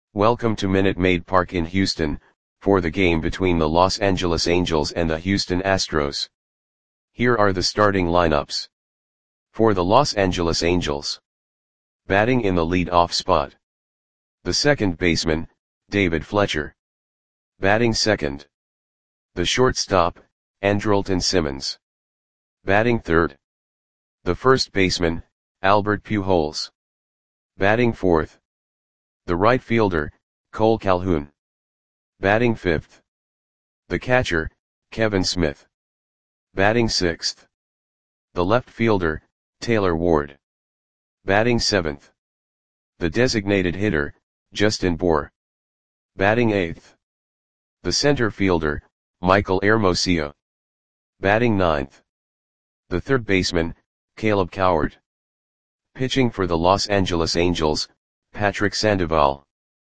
Welcome to Minute Maid Park in Houston, for the game between the Los Angeles Angels and the Houston Astros. Here are the starting lineups. For the Los Angeles Angels. Batting in the lead-off spot. The second baseman, David Fletcher. Batting second. The shortstop, Andrelton Simmons. Batting third. The first baseman, Albert Pujols. Batting fourth. The right fielder, Cole Calhoun. Batting fifth. The catcher, Kevin Smith. Batting sixth. The left fielder, Taylor Ward. Batting seventh. The designated hitter, Justin Bour. Batting eighth. The center fielder, Michael Hermosillo. Batting ninth. The third baseman, Caleb Cowart. Pitching for the Los Angeles Angels, Patrick Sandoval.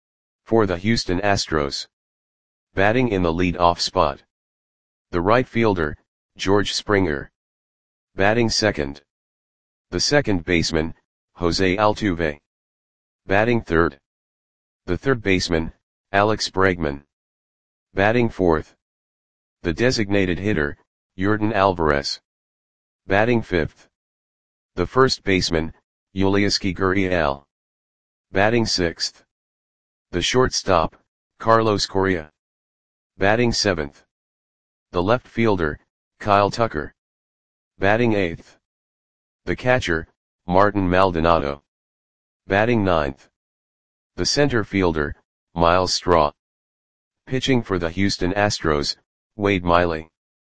For the Houston Astros. Batting in the lead-off spot. The right fielder, George Springer. Batting second. The second baseman, Jose Altuve. Batting third. The third baseman, Alex Bregman. Batting fourth. The designated hitter, Yordan Alvarez. Batting fifth. The first baseman, Yulieski Gurriel. Batting sixth. The shortstop, Carlos Correa. Batting seventh. The left fielder, Kyle Tucker. Batting eighth. The catcher, Martin Maldonado. Batting ninth. The center fielder, Myles Straw. Pitching for the Houston Astros, Wade Miley.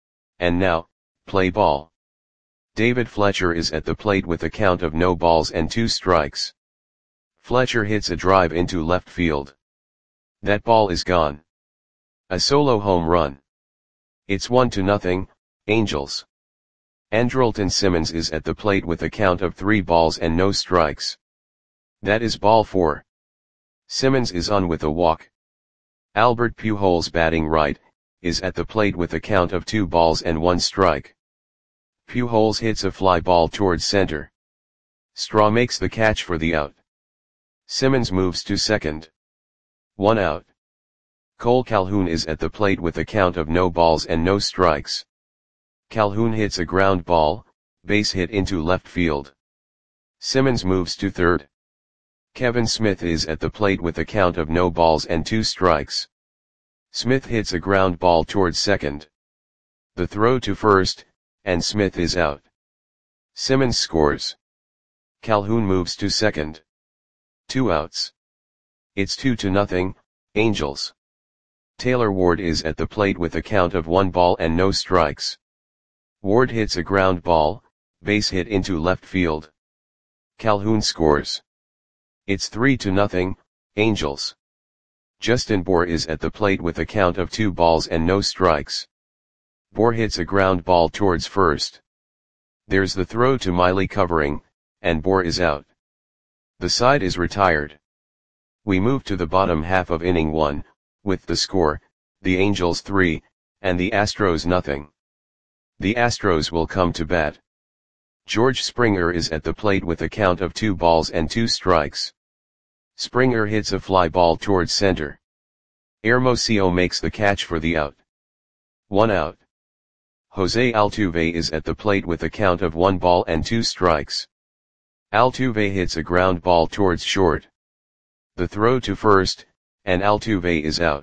And now, play ball. David Fletcher is at the plate with a count of no balls and 2 strikes. Fletcher hits a drive into left field. That ball is gone. A solo home run. It's 1-0, Angels. Andrelton Simmons is at the plate with a count of 3 balls and no strikes. That is ball 4. Simmons is on with a walk. Albert Pujols, batting right, is at the plate with a count of 2 balls and 1 strike. Pujols hits a fly ball towards center. Straw makes the catch for the out. Simmons moves to second. 1 out. Cole Calhoun is at the plate with a count of no balls and no strikes. Calhoun hits a ground ball, base hit into left field. Simmons moves to third. Kevin Smith is at the plate with a count of no balls and 2 strikes. Smith hits a ground ball towards second. The throw to first, and Smith is out. Simmons scores. Calhoun moves to second. 2 outs. It's 2-0, Angels. Taylor Ward is at the plate with a count of 1 ball and no strikes. Ward hits a ground ball, base hit into left field. Calhoun scores. It's 3-0, Angels. Justin Bour is at the plate with a count of 2 balls and no strikes. Bour hits a ground ball towards first. There's the throw to Miley covering, and Bour is out. The side is retired. We move to the bottom half of inning 1, with the score, the Angels 3, and the Astros 0. The Astros will come to bat. George Springer is at the plate with a count of 2 balls and 2 strikes. Springer hits a fly ball towards center. Hermosillo makes the catch for the out. 1 out. Jose Altuve is at the plate with a count of 1 ball and 2 strikes. Altuve hits a ground ball towards short. The throw to first, and Altuve is out.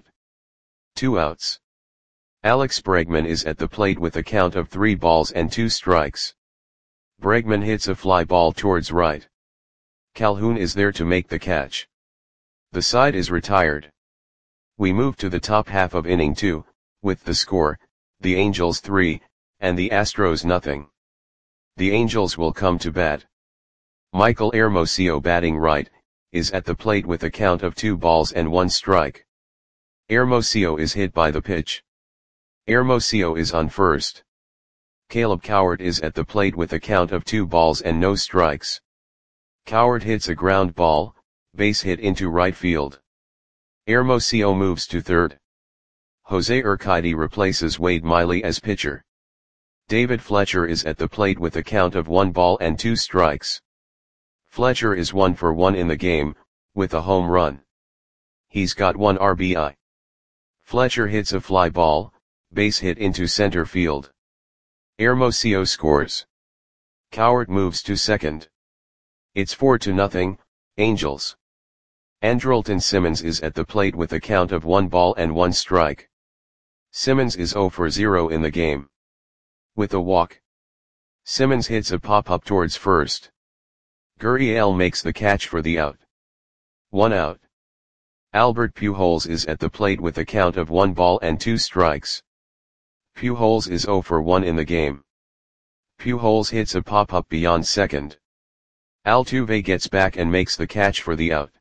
2 outs. Alex Bregman is at the plate with a count of 3 balls and 2 strikes. Bregman hits a fly ball towards right. Calhoun is there to make the catch. The side is retired. We move to the top half of inning 2, with the score, the Angels 3, and the Astros 0. The Angels will come to bat. Michael Hermosillo, batting right, is at the plate with a count of 2 balls and 1 strike. Hermosillo is hit by the pitch. Hermosillo is on first. Caleb Cowart is at the plate with a count of 2 balls and no strikes. Cowart hits a ground ball, base hit into right field. Hermosillo moves to third. Jose Urquidy replaces Wade Miley as pitcher. David Fletcher is at the plate with a count of 1 ball and 2 strikes. Fletcher is 1 for 1 in the game, with a home run. He's got 1 RBI. Fletcher hits a fly ball, base hit into center field. Hermosillo scores. Cowart moves to second. It's 4-0, Angels. Andrelton Simmons is at the plate with a count of 1 ball and 1 strike. Simmons is 0 for 0 in the game. With a walk, Simmons hits a pop-up towards first. Gurriel makes the catch for the out. 1 out. Albert Pujols is at the plate with a count of 1 ball and 2 strikes. Pujols is 0 for 1 in the game. Pujols hits a pop-up beyond second. Altuve gets back and makes the catch for the out.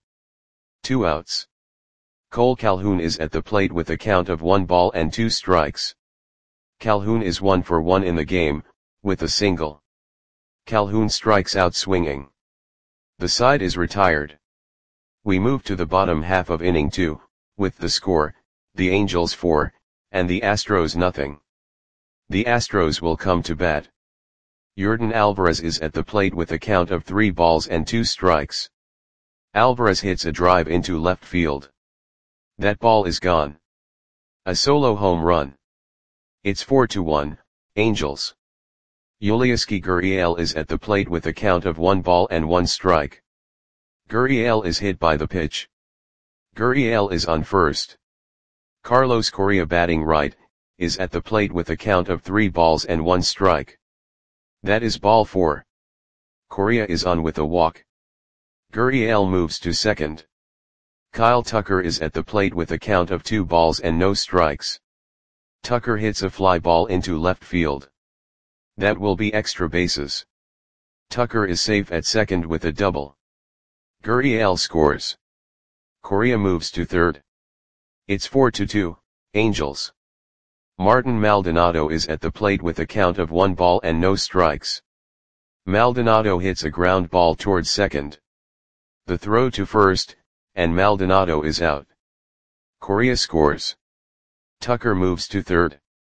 2 outs. Cole Calhoun is at the plate with a count of 1 ball and 2 strikes. Calhoun is 1 for 1 in the game, with a single. Calhoun strikes out swinging. The side is retired. We move to the bottom half of inning 2, with the score, the Angels 4, and the Astros nothing. The Astros will come to bat. Yordan Alvarez is at the plate with a count of 3 balls and 2 strikes. Alvarez hits a drive into left field. That ball is gone. A solo home run. It's 4-1, Angels. Yulieski Gurriel is at the plate with a count of 1 ball and 1 strike. Gurriel is hit by the pitch. Gurriel is on first. Carlos Correa, batting right, is at the plate with a count of 3 balls and 1 strike. That is ball 4. Correa is on with a walk. Gurriel moves to second. Kyle Tucker is at the plate with a count of 2 balls and no strikes. Tucker hits a fly ball into left field. That will be extra bases. Tucker is safe at second with a double. Gurriel scores. Correa moves to third. It's 4-2, Angels. Martin Maldonado is at the plate with a count of 1 ball and no strikes. Maldonado hits a ground ball towards second. The throw to first, and Maldonado is out. Correa scores. Tucker moves to third.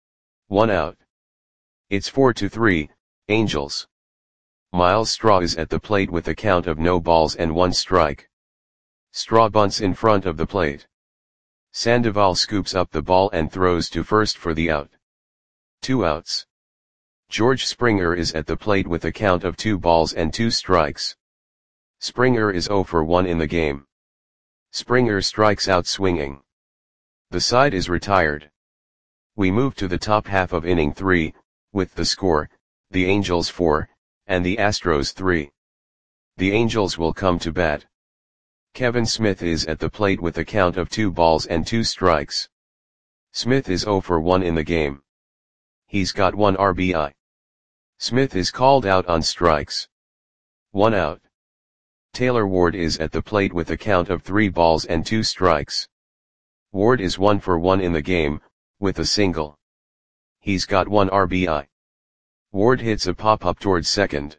1 out. It's 4-3, Angels. Miles Straw is at the plate with a count of no balls and 1 strike. Straw bunts in front of the plate. Sandoval scoops up the ball and throws to first for the out. 2 outs. George Springer is at the plate with a count of 2 balls and 2 strikes. Springer is 0 for 1 in the game. Springer strikes out swinging. The side is retired. We move to the top half of inning 3, with the score, the Angels 4, and the Astros 3. The Angels will come to bat. Kevin Smith is at the plate with a count of 2 balls and 2 strikes. Smith is 0 for 1 in the game. He's got 1 RBI. Smith is called out on strikes. 1 out. Taylor Ward is at the plate with a count of 3 balls and 2 strikes. Ward is 1 for 1 in the game, with a single. He's got 1 RBI. Ward hits a pop-up towards second.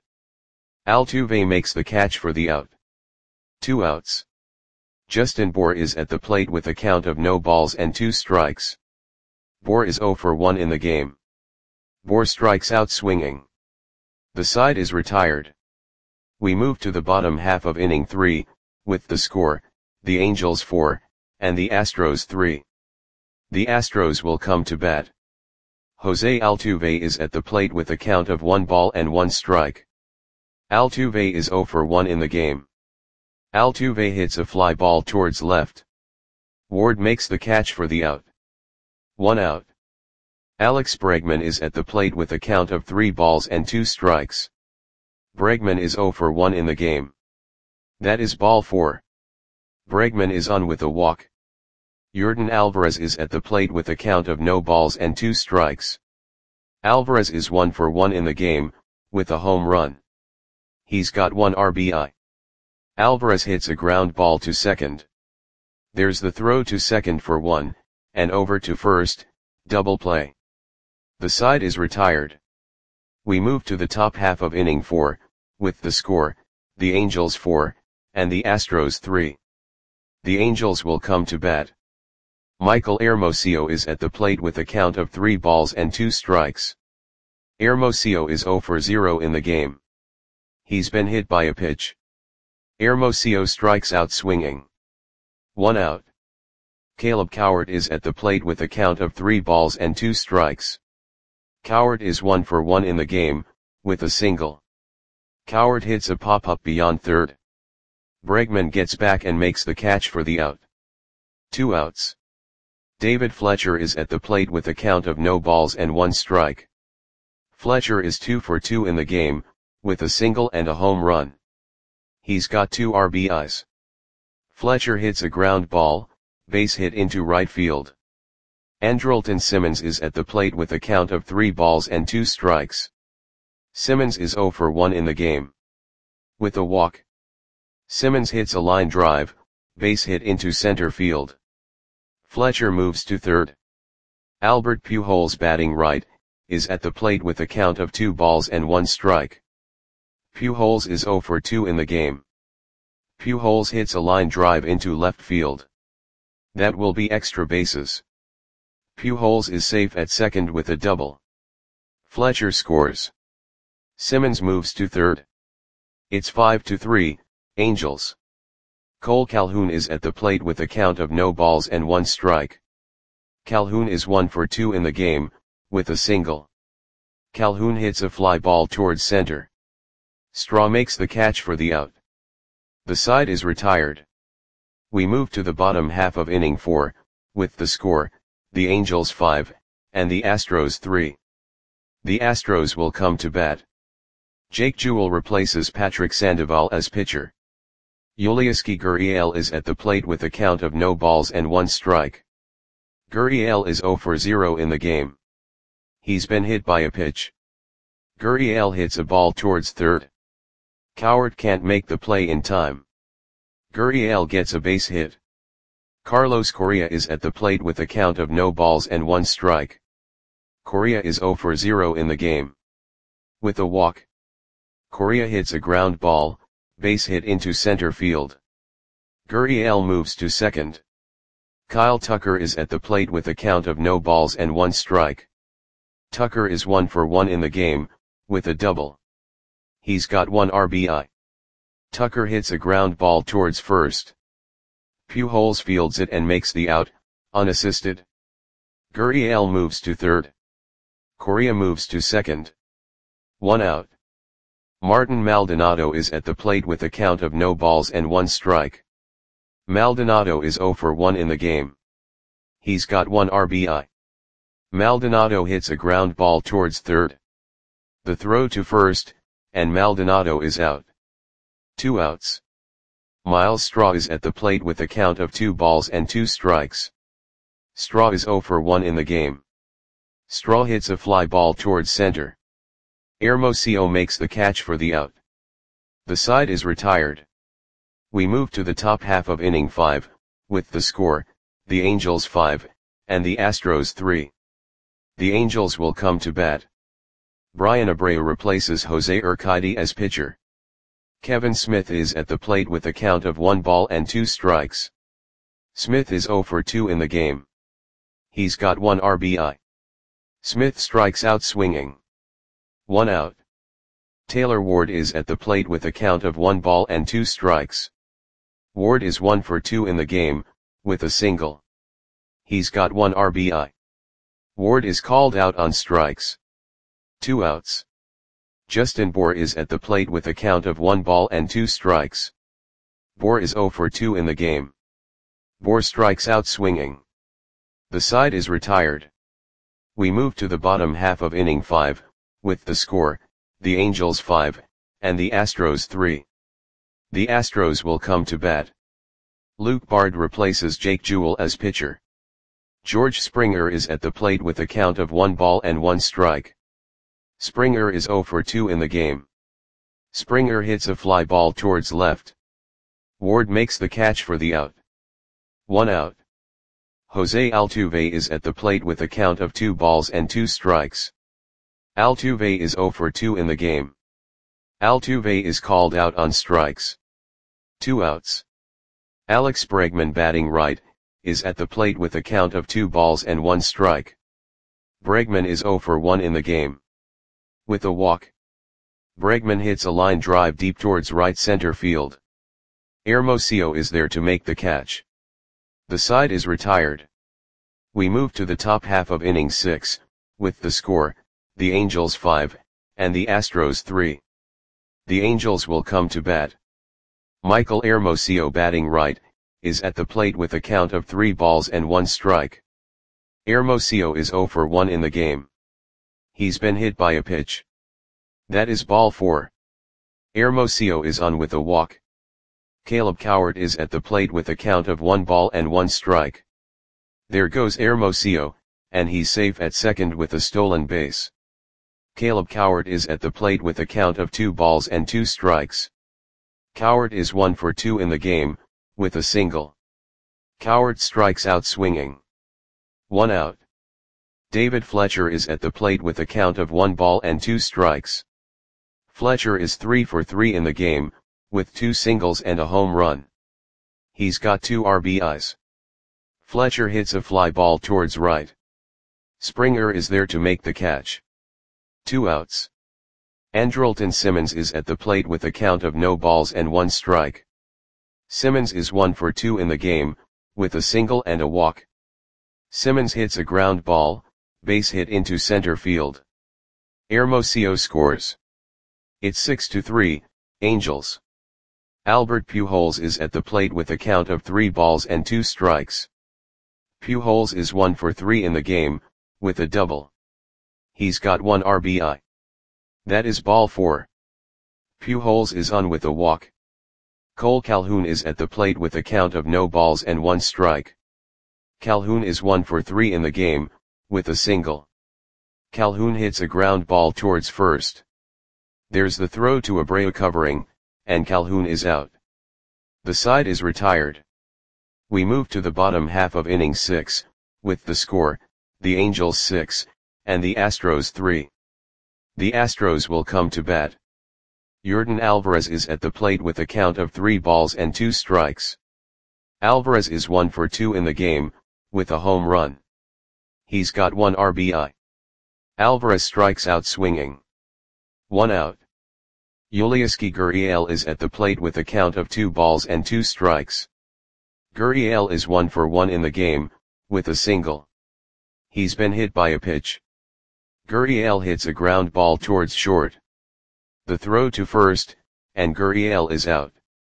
Altuve makes the catch for the out. 2 outs. Justin Bour is at the plate with a count of no balls and 2 strikes. Bour is 0 for 1 in the game. Bour strikes out swinging. The side is retired. We move to the bottom half of inning 3, with the score, the Angels 4, and the Astros 3. The Astros will come to bat. Jose Altuve is at the plate with a count of 1 ball and 1 strike. Altuve is 0 for 1 in the game. Altuve hits a fly ball towards left. Ward makes the catch for the out. 1 out. Alex Bregman is at the plate with a count of 3 balls and 2 strikes. Bregman is 0 for 1 in the game. That is ball 4. Bregman is on with a walk. Yordan Alvarez is at the plate with a count of no balls and 2 strikes. Alvarez is 1 for 1 in the game, with a home run. He's got 1 RBI. Alvarez hits a ground ball to second. There's the throw to second for 1, and over to first, double play. The side is retired. We move to the top half of inning 4, with the score, the Angels 4, and the Astros 3. The Angels will come to bat. Michael Hermosillo is at the plate with a count of 3 balls and 2 strikes. Hermosillo is 0 for 0 in the game. He's been hit by a pitch. Hermosillo strikes out swinging. 1 out. Caleb Cowart is at the plate with a count of 3 balls and 2 strikes. Cowart is 1 for 1 in the game, with a single. Cowart hits a pop-up beyond third. Bregman gets back and makes the catch for the out. 2 outs. David Fletcher is at the plate with a count of no balls and 1 strike. Fletcher is 2 for 2 in the game, with a single and a home run. He's got 2 RBIs. Fletcher hits a ground ball, base hit into right field. Andrelton Simmons is at the plate with a count of 3 balls and 2 strikes. Simmons is 0 for 1 in the game. With a walk. Simmons hits a line drive, base hit into center field. Fletcher moves to third. Albert Pujols, batting right, is at the plate with a count of 2 balls and 1 strike. Pujols is 0 for 2 in the game. Pujols hits a line drive into left field. That will be extra bases. Pujols is safe at second with a double. Fletcher scores. Simmons moves to third. It's 5-3, Angels. Cole Calhoun is at the plate with a count of no balls and 1 strike. Calhoun is 1 for 2 in the game, with a single. Calhoun hits a fly ball towards center. Straw makes the catch for the out. The side is retired. We move to the bottom half of inning 4, with the score, the Angels 5, and the Astros 3. The Astros will come to bat. Jake Jewell replaces Patrick Sandoval as pitcher. Yulieski Gurriel is at the plate with a count of no balls and 1 strike. Gurriel is 0 for 0 in the game. He's been hit by a pitch. Gurriel hits a ball towards third. Cowart can't make the play in time. Gurriel gets a base hit. Carlos Correa is at the plate with a count of no balls and 1 strike. Correa is 0 for 0 in the game. With a walk. Correa hits a ground ball, base hit into center field. Gurriel moves to second. Kyle Tucker is at the plate with a count of no balls and 1 strike. Tucker is 1 for 1 in the game, with a double. He's got 1 RBI. Tucker hits a ground ball towards first. Pujols fields it and makes the out, unassisted. Gurriel moves to third. Correa moves to second. 1 out. Martin Maldonado is at the plate with a count of no balls and 1 strike. Maldonado is 0 for 1 in the game. He's got 1 RBI. Maldonado hits a ground ball towards third. The throw to first, and Maldonado is out. 2 outs. Miles Straw is at the plate with a count of 2 balls and 2 strikes. Straw is 0 for 1 in the game. Straw hits a fly ball towards center. Hermosillo makes the catch for the out. The side is retired. We move to the top half of inning 5, with the score, the Angels 5, and the Astros 3. The Angels will come to bat. Brian Abreu replaces Jose Urquidy as pitcher. Kevin Smith is at the plate with a count of 1 ball and 2 strikes. Smith is 0 for 2 in the game. He's got 1 RBI. Smith strikes out swinging. 1 out. Taylor Ward is at the plate with a count of 1 ball and 2 strikes. Ward is 1 for 2 in the game, with a single. He's got 1 RBI. Ward is called out on strikes. 2 outs. Justin Bour is at the plate with a count of 1 ball and 2 strikes. Bour is 0 for 2 in the game. Bour strikes out swinging. The side is retired. We move to the bottom half of inning 5, with the score, the Angels 5, and the Astros 3. The Astros will come to bat. Luke Bard replaces Jake Jewell as pitcher. George Springer is at the plate with a count of 1 ball and 1 strike. Springer is 0 for 2 in the game. Springer hits a fly ball towards left. Ward makes the catch for the out. 1 out. Jose Altuve is at the plate with a count of 2 balls and 2 strikes. Altuve is 0 for 2 in the game. Altuve is called out on strikes. 2 outs. Alex Bregman, batting right, is at the plate with a count of 2 balls and 1 strike. Bregman is 0 for 1 in the game. With a walk. Bregman hits a line drive deep towards right center field. Hermosillo is there to make the catch. The side is retired. We move to the top half of inning 6, with the score, the Angels 5, and the Astros 3. The Angels will come to bat. Michael Hermosillo, batting right, is at the plate with a count of 3 balls and 1 strike. Hermosillo is 0 for 1 in the game. He's been hit by a pitch. That is ball 4. Hermosillo is on with a walk. Caleb Cowart is at the plate with a count of 1 ball and 1 strike. There goes Hermosillo, and he's safe at second with a stolen base. Caleb Cowart is at the plate with a count of 2 balls and 2 strikes. Cowart is 1 for 2 in the game, with a single. Cowart strikes out swinging. 1 out. David Fletcher is at the plate with a count of 1 ball and 2 strikes. Fletcher is 3 for 3 in the game, with 2 singles and a home run. He's got 2 RBIs. Fletcher hits a fly ball towards right. Springer is there to make the catch. 2 outs. Andrelton Simmons is at the plate with a count of no balls and 1 strike. Simmons is 1 for 2 in the game, with a single and a walk. Simmons hits a ground ball, base hit into center field. Hermosillo scores. It's 6-3, Angels. Albert Pujols is at the plate with a count of 3 balls and 2 strikes. Pujols is 1 for 3 in the game, with a double. He's got 1 RBI. That is ball 4. Pujols is on with a walk. Cole Calhoun is at the plate with a count of no balls and 1 strike. Calhoun is 1 for 3 in the game, with a single. Calhoun hits a ground ball towards first. There's the throw to Abreu covering, and Calhoun is out. The side is retired. We move to the bottom half of inning 6, with the score, the Angels 6, and the Astros 3. The Astros will come to bat. Yordan Alvarez is at the plate with a count of 3 balls and 2 strikes. Alvarez is 1 for 2 in the game, with a home run. He's got 1 RBI. Alvarez strikes out swinging. 1 out. Yulieski Gurriel is at the plate with a count of 2 balls and 2 strikes. Gurriel is 1 for 1 in the game, with a single. He's been hit by a pitch. Gurriel hits a ground ball towards short. The throw to first, and Gurriel is out.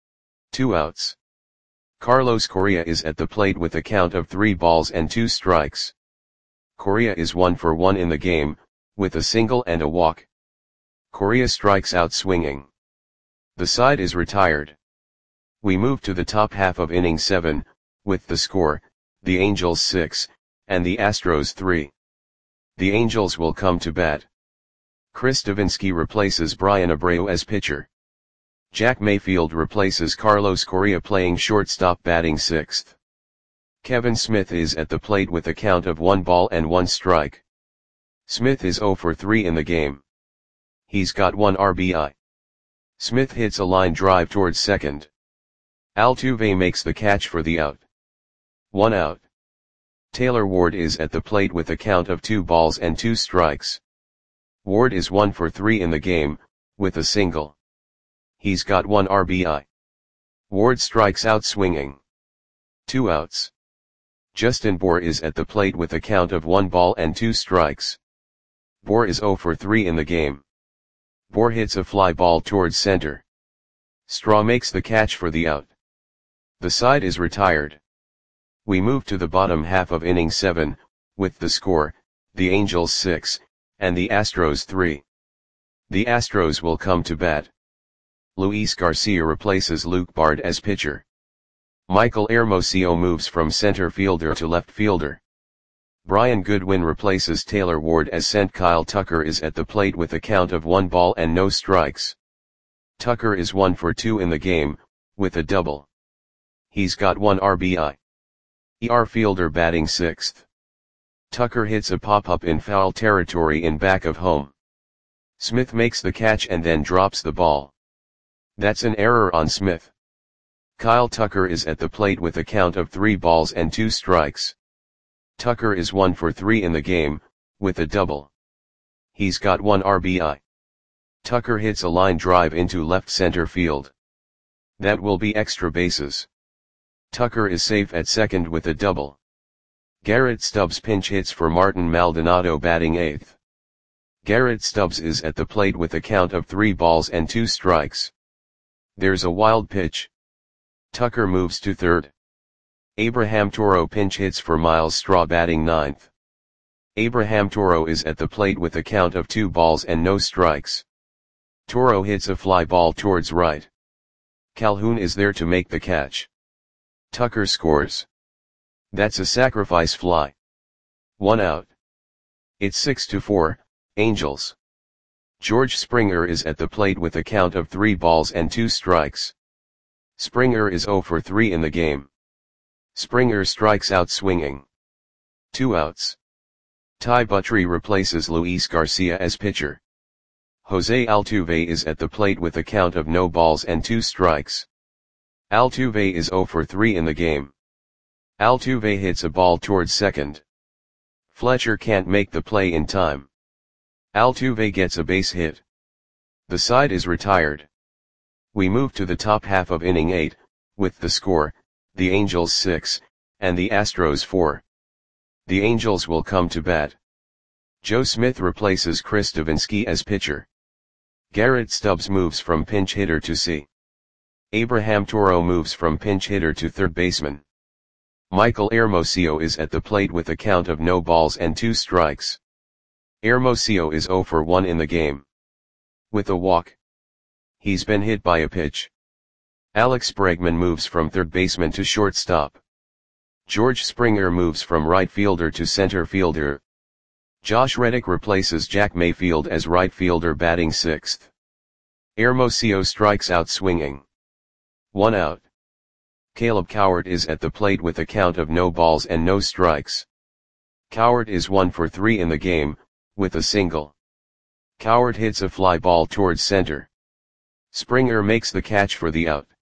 2 outs. Carlos Correa is at the plate with a count of 3 balls and 2 strikes. Correa is 1 for 1 in the game, with a single and a walk. Correa strikes out swinging. The side is retired. We move to the top half of inning 7, with the score, the Angels 6, and the Astros 3. The Angels will come to bat. Chris Davinsky replaces Brian Abreu as pitcher. Jack Mayfield replaces Carlos Correa playing shortstop, batting 6th. Kevin Smith is at the plate with a count of 1 ball and 1 strike. Smith is 0 for 3 in the game. He's got 1 RBI. Smith hits a line drive towards second. Altuve makes the catch for the out. 1 out. Taylor Ward is at the plate with a count of 2 balls and 2 strikes. Ward is 1 for 3 in the game, with a single. He's got 1 RBI. Ward strikes out swinging. 2 outs. Justin Bour is at the plate with a count of 1 ball and 2 strikes. Bour is 0 for 3 in the game. Bour hits a fly ball towards center. Straw makes the catch for the out. The side is retired. We move to the bottom half of inning 7, with the score, the Angels 6, and the Astros 3. The Astros will come to bat. Luis Garcia replaces Luke Bard as pitcher. Michael Hermosillo moves from center fielder to left fielder. Brian Goodwin replaces Taylor Ward as center. Kyle Tucker is at the plate with a count of 1 ball and no strikes. Tucker is 1 for 2 in the game, with a double. He's got 1 RBI. Fielder batting 6th. Tucker hits a pop-up in foul territory in back of home. Smith makes the catch and then drops the ball. That's an error on Smith. Kyle Tucker is at the plate with a count of 3 balls and 2 strikes. Tucker is 1 for 3 in the game, with a double. He's got 1 RBI. Tucker hits a line drive into left center field. That will be extra bases. Tucker is safe at second with a double. Garrett Stubbs pinch hits for Martin Maldonado batting eighth. Garrett Stubbs is at the plate with a count of 3 balls and 2 strikes. There's a wild pitch. Tucker moves to third. Abraham Toro pinch hits for Miles Straw batting ninth. Abraham Toro is at the plate with a count of 2 balls and no strikes. Toro hits a fly ball towards right. Calhoun is there to make the catch. Tucker scores. That's a sacrifice fly. 1 out. It's 6-4, Angels. George Springer is at the plate with a count of 3 balls and 2 strikes. Springer is 0 for 3 in the game. Springer strikes out swinging. 2 outs. Ty Buttrey replaces Luis Garcia as pitcher. Jose Altuve is at the plate with a count of no balls and 2 strikes. Altuve is 0 for 3 in the game. Altuve hits a ball towards second. Fletcher can't make the play in time. Altuve gets a base hit. The side is retired. We move to the top half of inning 8, with the score, the Angels 6, and the Astros 4. The Angels will come to bat. Joe Smith replaces Chris Davinsky as pitcher. Garrett Stubbs moves from pinch hitter to C. Abraham Toro moves from pinch hitter to third baseman. Michael Hermosillo is at the plate with a count of no balls and 2 strikes. Hermosillo is 0 for 1 in the game. With a walk. He's been hit by a pitch. Alex Bregman moves from third baseman to shortstop. George Springer moves from right fielder to center fielder. Josh Reddick replaces Jack Mayfield as right fielder batting sixth. Hermosillo strikes out swinging. 1 out. Caleb Cowart is at the plate with a count of no balls and no strikes. Cowart is 1 for 3 in the game, with a single. Cowart hits a fly ball towards center. Springer makes the catch for the out.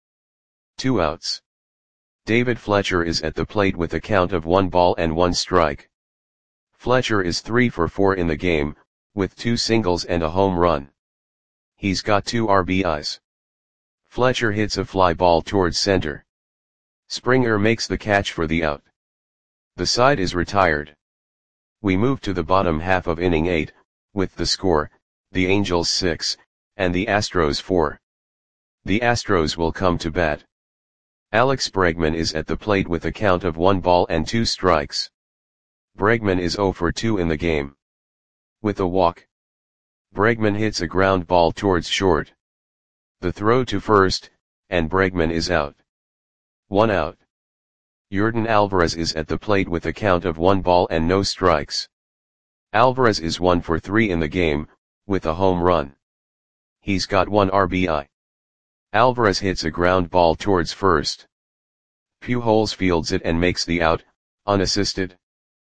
2 outs. David Fletcher is at the plate with a count of 1 ball and 1 strike. Fletcher is 3 for 4 in the game, with 2 singles and a home run. He's got 2 RBIs. Fletcher hits a fly ball towards center. Springer makes the catch for the out. The side is retired. We move to the bottom half of inning 8, with the score, the Angels 6, and the Astros 4. The Astros will come to bat. Alex Bregman is at the plate with a count of 1 ball and 2 strikes. Bregman is 0 for 2 in the game. With a walk. Bregman hits a ground ball towards short. The throw to first, and Bregman is out. 1 out. Yordan Alvarez is at the plate with a count of 1 ball and no strikes. Alvarez is 1 for 3 in the game, with a home run. He's got 1 RBI. Alvarez hits a ground ball towards first. Pujols fields it and makes the out, unassisted.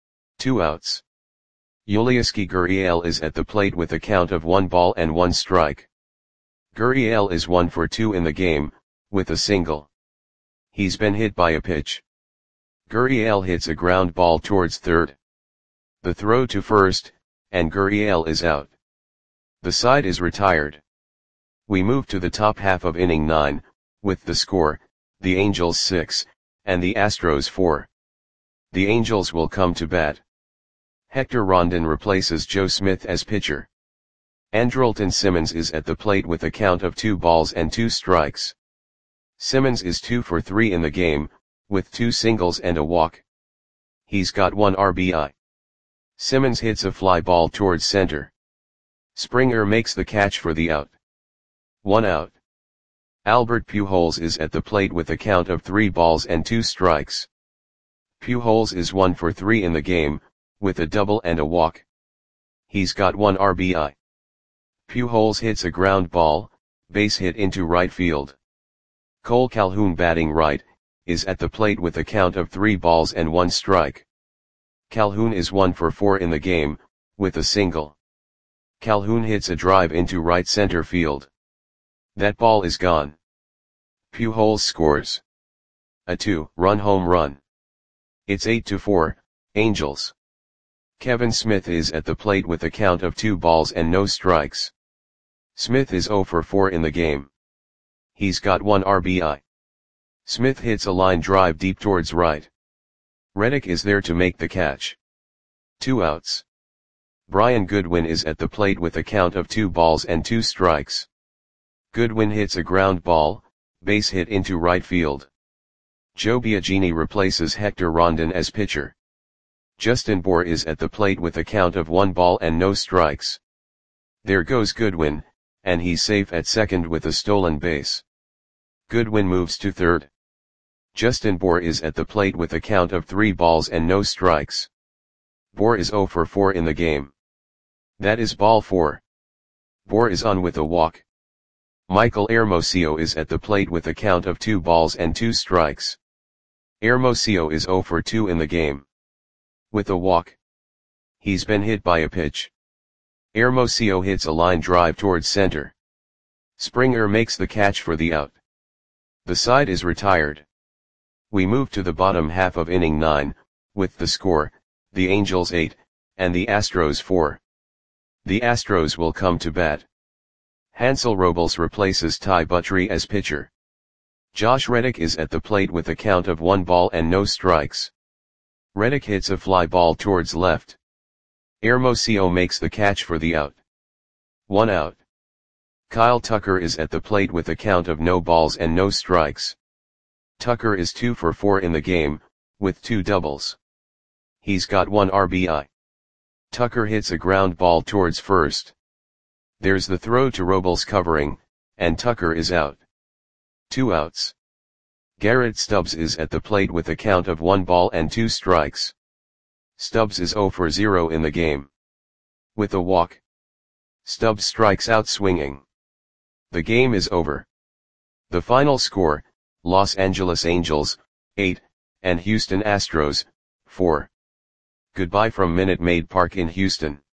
2 outs. Yulieski Gurriel is at the plate with a count of 1 ball and 1 strike. Gurriel is 1 for 2 in the game, with a single. He's been hit by a pitch. Gurriel hits a ground ball towards third. The throw to first, and Gurriel is out. The side is retired. We move to the top half of inning 9, with the score, the Angels 6, and the Astros 4. The Angels will come to bat. Hector Rondon replaces Joe Smith as pitcher. Andrelton Simmons is at the plate with a count of 2 balls and 2 strikes. Simmons is 2 for 3 in the game, with 2 singles and a walk. He's got 1 RBI. Simmons hits a fly ball towards center. Springer makes the catch for the out. 1 out. Albert Pujols is at the plate with a count of 3 balls and 2 strikes. Pujols is 1 for 3 in the game, with a double and a walk. He's got 1 RBI. Pujols hits a ground ball, base hit into right field. Cole Calhoun batting right, is at the plate with a count of 3 balls and 1 strike. Calhoun is 1 for 4 in the game, with a single. Calhoun hits a drive into right center field. That ball is gone. Pujols scores a 2-run home run. It's 8-4, Angels. Kevin Smith is at the plate with a count of 2 balls and no strikes. Smith is 0 for 4 in the game. He's got 1 RBI. Smith hits a line drive deep towards right. Reddick is there to make the catch. 2 outs. Brian Goodwin is at the plate with a count of 2 balls and 2 strikes. Goodwin hits a ground ball, base hit into right field. Joe Biagini replaces Hector Rondon as pitcher. Justin Bour is at the plate with a count of 1 ball and no strikes. There goes Goodwin, and he's safe at second with a stolen base. Goodwin moves to third. Justin Bour is at the plate with a count of 3 balls and no strikes. Bour is 0 for 4 in the game. That is ball 4. Bour is on with a walk. Michael Hermosillo is at the plate with a count of 2 balls and 2 strikes. Hermosillo is 0 for 2 in the game. With a walk. He's been hit by a pitch. Hermosillo hits a line drive towards center. Springer makes the catch for the out. The side is retired. We move to the bottom half of inning 9, with the score, the Angels 8, and the Astros 4. The Astros will come to bat. Hansel Robles replaces Ty Buttrey as pitcher. Josh Reddick is at the plate with a count of 1 ball and no strikes. Reddick hits a fly ball towards left. Hermosillo makes the catch for the out. 1 out. Kyle Tucker is at the plate with a count of no balls and no strikes. Tucker is 2 for 4 in the game, with 2 doubles. He's got 1 RBI. Tucker hits a ground ball towards first. There's the throw to Robles covering, and Tucker is out. 2 outs. Garrett Stubbs is at the plate with a count of 1 ball and 2 strikes. Stubbs is 0 for 0 in the game. With a walk. Stubbs strikes out swinging. The game is over. The final score, Los Angeles Angels, 8, and Houston Astros, 4. Goodbye from Minute Maid Park in Houston.